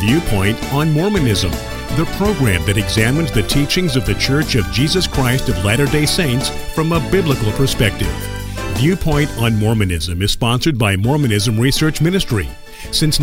Viewpoint on Mormonism, the program that examines the teachings of the Church of Jesus Christ of Latter-day Saints from a biblical perspective. Viewpoint on Mormonism is sponsored by Mormonism Research Ministry. Since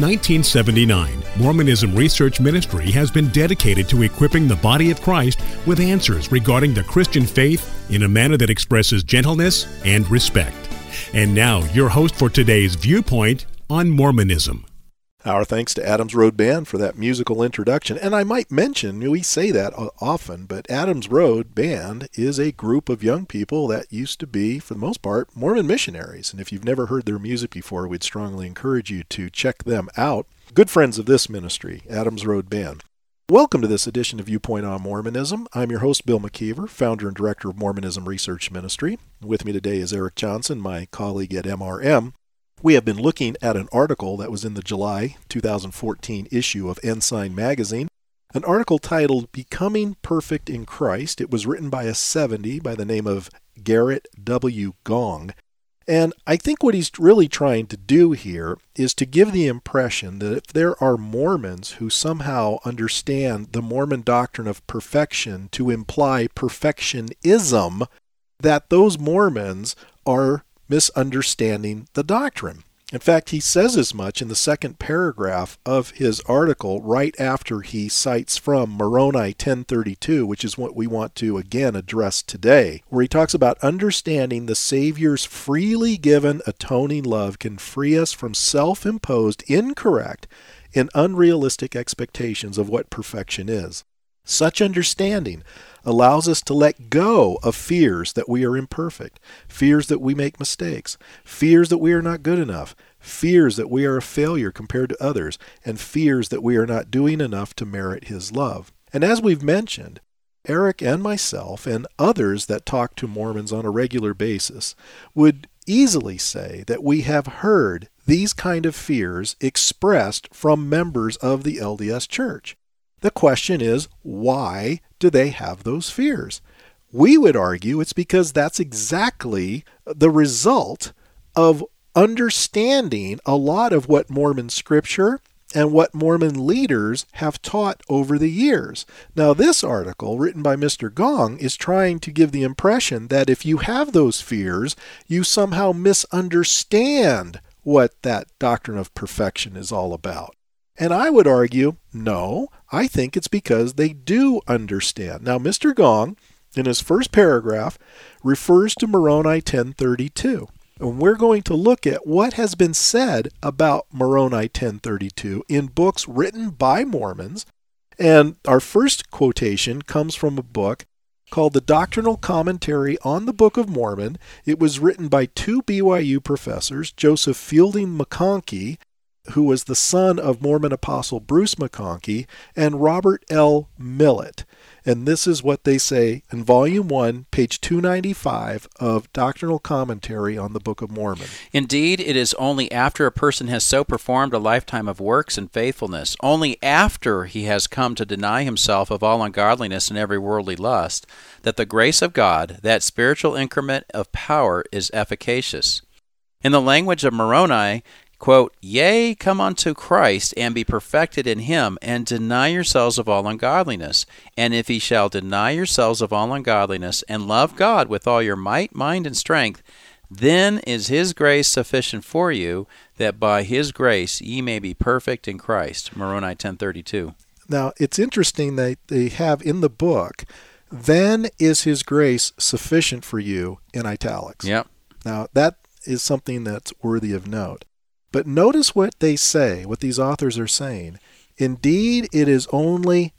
1979, Mormonism Research Ministry has been dedicated to equipping the body of Christ with answers regarding the Christian faith in a manner that expresses gentleness and respect. And now, your host for today's Viewpoint on Mormonism. Our thanks to Adams Road Band for that musical introduction. And I might mention, we say that often, but Adams Road Band is a group of young people that used to be, for the most part, Mormon missionaries. And if you've never heard their music before, we'd strongly encourage you to check them out. Good friends of this ministry, Adams Road Band. Welcome to this edition of Viewpoint on Mormonism. I'm your host, Bill McKeever, founder and director of Mormonism Research Ministry. With me today is Eric Johnson, my colleague at MRM. We have been looking at an article that was in the July 2014 issue of Ensign Magazine, an article titled Becoming Perfect in Christ. It was written by a 70 by the name of Garrett W. Gong. And I think what he's really trying to do here is to give the impression that if there are Mormons who somehow understand the Mormon doctrine of perfection to imply perfectionism, that those Mormons are misunderstanding the doctrine. In fact, he says as much in the second paragraph of his article right after he cites from Moroni 10:32, which is what we want to again address today, where he talks about understanding the Savior's freely given atoning love can free us from self-imposed, incorrect, and unrealistic expectations of what perfection is. Such understanding allows us to let go of fears that we are imperfect, fears that we make mistakes, fears that we are not good enough, fears that we are a failure compared to others, and fears that we are not doing enough to merit His love. And as we've mentioned, Eric and myself and others that talk to Mormons on a regular basis would easily say that we have heard these kind of fears expressed from members of the LDS Church. The question is, why do they have those fears? We would argue it's because that's exactly the result of understanding a lot of what Mormon scripture and what Mormon leaders have taught over the years. Now, this article, written by Mr. Gong, is trying to give the impression that if you have those fears, you somehow misunderstand what that doctrine of perfection is all about. And I would argue, no, I think it's because they do understand. Now, Mr. Gong, in his first paragraph, refers to Moroni 10:32. And we're going to look at what has been said about Moroni 10:32 in books written by Mormons. And our first quotation comes from a book called The Doctrinal Commentary on the Book of Mormon. It was written by two BYU professors, Joseph Fielding McConkie, who was the son of Mormon apostle Bruce McConkie, and Robert L. Millett. And this is what they say in Volume 1, page 295 of Doctrinal Commentary on the Book of Mormon. Indeed, it is only after a person has so performed a lifetime of works and faithfulness, only after he has come to deny himself of all ungodliness and every worldly lust, that the grace of God, that spiritual increment of power, is efficacious. In the language of Moroni, quote, "Yea, come unto Christ, and be perfected in Him, and deny yourselves of all ungodliness. And if ye shall deny yourselves of all ungodliness, and love God with all your might, mind, and strength, then is His grace sufficient for you, that by His grace ye may be perfect in Christ." Moroni 10:32. Now, it's interesting that they have in the book, "Then is His grace sufficient for you," in italics. Yep. Now, that is something that's worthy of note. But notice what they say, what these authors are saying. Indeed, it is only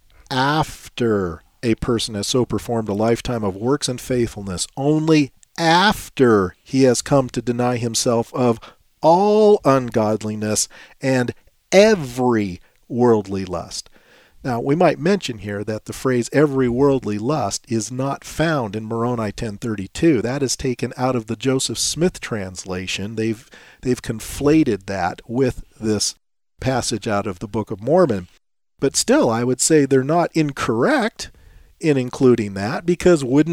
after a person has so performed a lifetime of works and faithfulness, only after he has come to deny himself of all ungodliness and every worldly lust. Now, we might mention here that the phrase every worldly lust is not found in Moroni 10:32. That is taken out of the Joseph Smith translation. They've conflated that with this passage out of the Book of Mormon. But still, I would say they're not incorrect in including that, because wouldn't it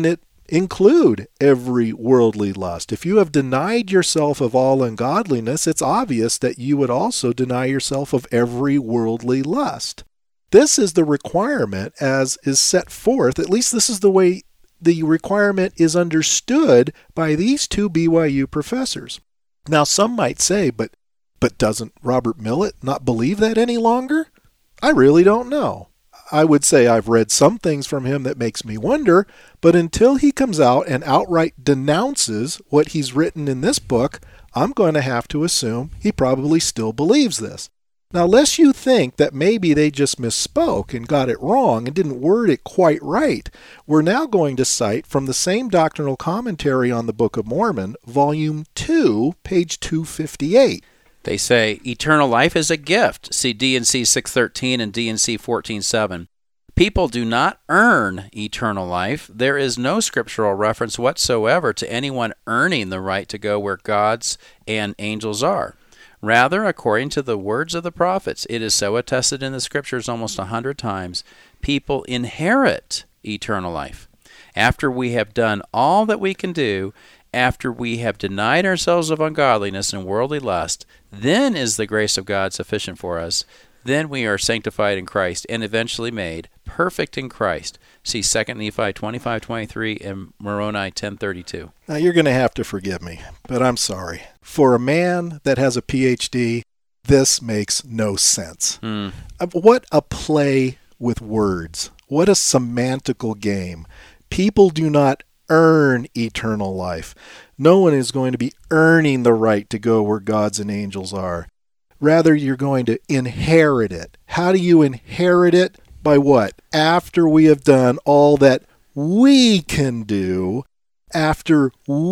include every worldly lust. If you have denied yourself of all ungodliness, it's obvious that you would also deny yourself of every worldly lust. This is the requirement as is set forth, at least this is the way the requirement is understood by these two BYU professors. Now, some might say, but doesn't Robert Millett not believe that any longer? I really don't know. I would say I've read some things from him that makes me wonder, but until he comes out and outright denounces what he's written in this book, I'm going to have to assume he probably still believes this. Now, lest you think that maybe they just misspoke and got it wrong and didn't word it quite right, we're now going to cite from the same doctrinal commentary on the Book of Mormon, Volume 2, page 258. They say, eternal life is a gift. See D&C 613 and D&C 14:7. People do not earn eternal life. There is no scriptural reference whatsoever to anyone earning the right to go where gods and angels are. Rather, according to the words of the prophets, it is so attested in the scriptures almost 100 times, people inherit eternal life. After we have done all that we can do, after we have denied ourselves of ungodliness and worldly lust, then is the grace of God sufficient for us. Then we are sanctified in Christ and eventually made perfect in Christ. See 2 Nephi 25:23 and Moroni 10:32. Now, you're going to have to forgive me, but I'm sorry. For a man that has a PhD, this makes no sense. What a play with words. What a semantical game. People do not earn eternal life. No one is going to be earning the right to go where gods and angels are. Rather, you're going to inherit it. How do you inherit it? By what? After we have done all that we can do, after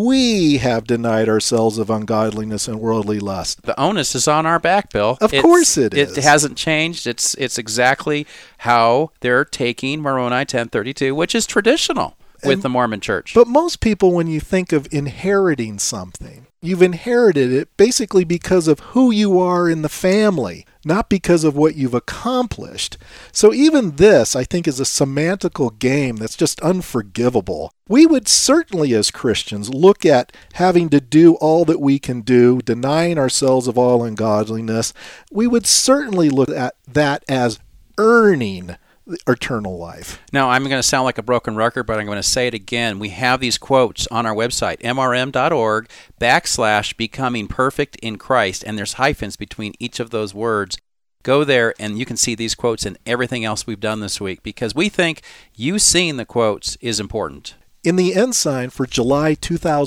we have denied ourselves of ungodliness and worldly lust. The onus is on our back, Bill. Of course it is. It hasn't changed. It's exactly how they're taking Moroni 10:32, which is traditional with the Mormon Church. But most people, when you think of inheriting something, you've inherited it basically because of who you are in the family, not because of what you've accomplished. So even this, I think, is a semantical game that's just unforgivable. We would certainly, as Christians, look at having to do all that we can do, denying ourselves of all ungodliness. We would certainly look at that as earning eternal life. Now, I'm going to sound like a broken record, but I'm going to say it again. We have these quotes on our website, mrm.org/becoming perfect in Christ, and there's hyphens between each of those words. Go there, and you can see these quotes and everything else we've done this week, because we think you seeing the quotes is important. In the Ensign for July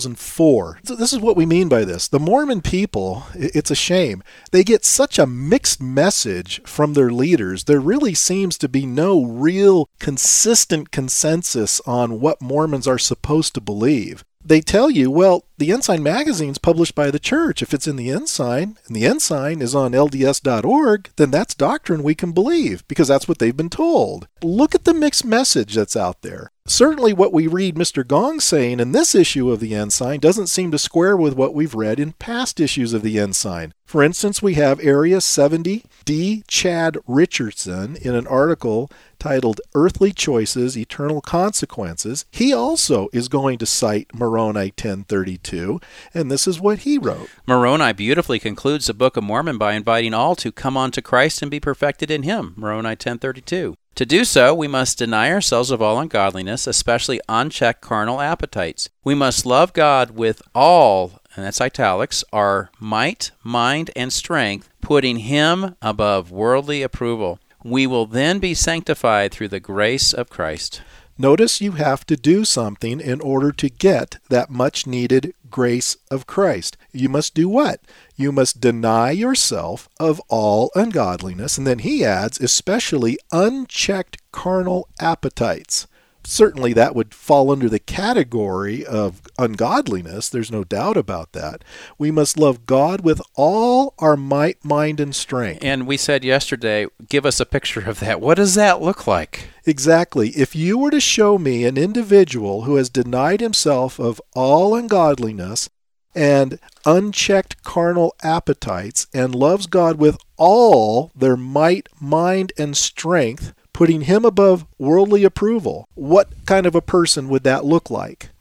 2004, this is what we mean by this. The Mormon people, it's a shame, they get such a mixed message from their leaders. There really seems to be no real consistent consensus on what Mormons are supposed to believe. They tell you, well, the Ensign magazine's published by the church. If it's in the Ensign, and the Ensign is on LDS.org, then that's doctrine we can believe, because that's what they've been told. Look at the mixed message that's out there. Certainly what we read Mr. Gong saying in this issue of the Ensign doesn't seem to square with what we've read in past issues of the Ensign. For instance, we have Area 70 D. Chad Richardson in an article titled Earthly Choices, Eternal Consequences. He also is going to cite Moroni 10:32, and this is what he wrote. Moroni beautifully concludes the Book of Mormon by inviting all to come unto Christ and be perfected in him, Moroni 10:32. To do so, we must deny ourselves of all ungodliness, especially unchecked carnal appetites. We must love God with all, and that's italics, our might, mind, and strength, putting him above worldly approval. We will then be sanctified through the grace of Christ. Notice you have to do something in order to get that much-needed grace of Christ. You must do what? You must deny yourself of all ungodliness. And then he adds, especially unchecked carnal appetites. Certainly that would fall under the category of ungodliness. There's no doubt about that. We must love God with all our might, mind, and strength. And we said yesterday, give us a picture of that. What does that look like? Exactly. If you were to show me an individual who has denied himself of all ungodliness and unchecked carnal appetites and loves God with all their might, mind, and strength, putting him above worldly approval, what kind of a person would that look like?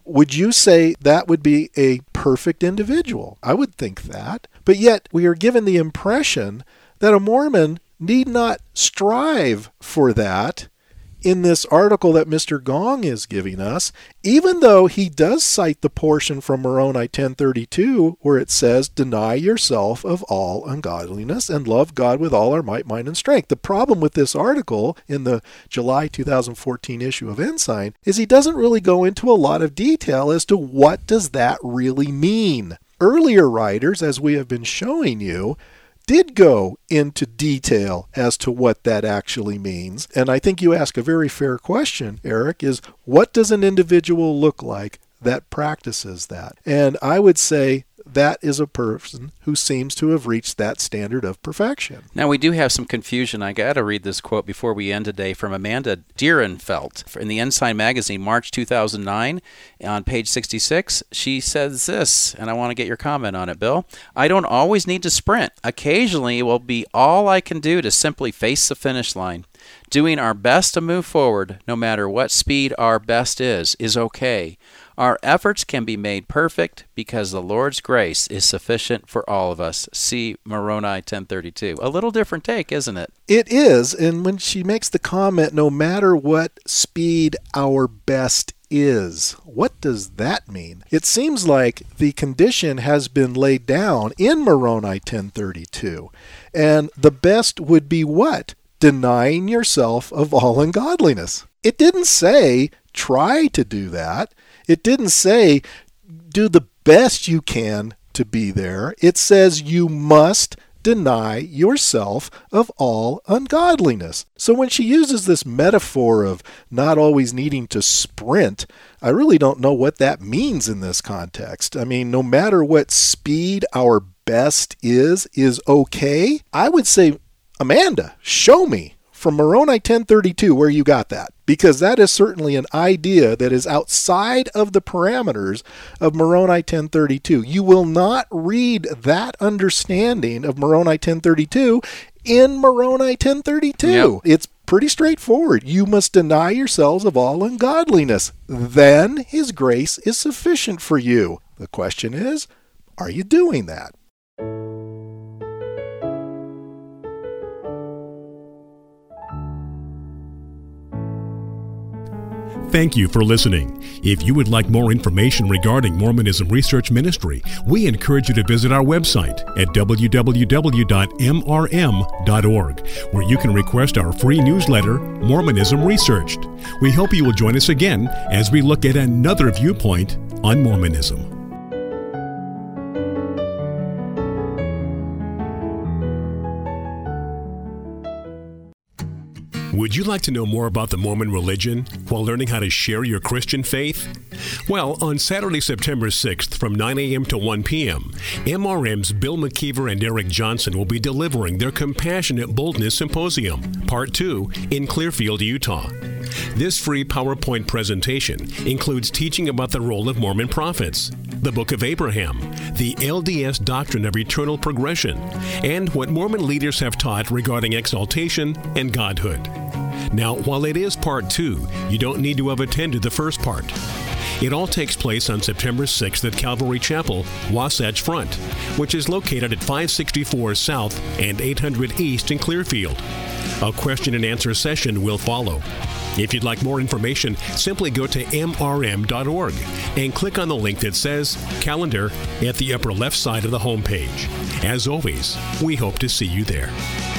would you say that would be a perfect individual? I would think that. But yet we are given the impression that a Mormon need not strive for that in this article that Mr. Gong is giving us, even though he does cite the portion from Moroni 1032 where it says, deny yourself of all ungodliness and love God with all our might, mind, and strength. The problem with this article in the July 2014 issue of Ensign is he doesn't really go into a lot of detail as to what does that really mean. Earlier writers, as we have been showing you, did go into detail as to what that actually means. And I think you ask a very fair question, Eric, is what does an individual look like that practices that? And I would say that is a person who seems to have reached that standard of perfection. Now, we do have some confusion. I got to read this quote before we end today from Amanda Dierenfeld in the Ensign magazine, March 2009, on page 66. She says this, and I want to get your comment on it, Bill. I don't always need to sprint. Occasionally, it will be all I can do to simply face the finish line. Doing our best to move forward, no matter what speed our best is okay. Our efforts can be made perfect because the Lord's grace is sufficient for all of us. See Moroni 1032. A little different take, isn't it? It is, and when she makes the comment, no matter what speed our best is, what does that mean? It seems like the condition has been laid down in Moroni 1032, and the best would be what? Denying yourself of all ungodliness. It didn't say try to do that. It didn't say do the best you can to be there. It says you must deny yourself of all ungodliness. So when she uses this metaphor of not always needing to sprint, I really don't know what that means in this context. I mean, no matter what speed our best is okay. I would say, Amanda, show me from Moroni 1032 where you got that, because that is certainly an idea that is outside of the parameters of Moroni 1032. You will not read that understanding of Moroni 1032 in Moroni 1032. Yep. It's pretty straightforward. You must deny yourselves of all ungodliness. Then his grace is sufficient for you. The question is, are you doing that? Thank you for listening. If you would like more information regarding Mormonism Research Ministry, we encourage you to visit our website at www.mrm.org, where you can request our free newsletter, Mormonism Researched. We hope you will join us again as we look at another viewpoint on Mormonism. Would you like to know more about the Mormon religion while learning how to share your Christian faith? Well, on Saturday, September 6th from 9 a.m. to 1 p.m., MRM's Bill McKeever and Eric Johnson will be delivering their Compassionate Boldness Symposium, Part 2, in Clearfield, Utah. This free PowerPoint presentation includes teaching about the role of Mormon prophets, the Book of Abraham, the LDS doctrine of eternal progression, and what Mormon leaders have taught regarding exaltation and godhood. Now, while it is Part 2, you don't need to have attended the first part. It all takes place on September 6th at Calvary Chapel, Wasatch Front, which is located at 564 South and 800 East in Clearfield. A question and answer session will follow. If you'd like more information, simply go to mrm.org and click on the link that says Calendar at the upper left side of the homepage. As always, we hope to see you there.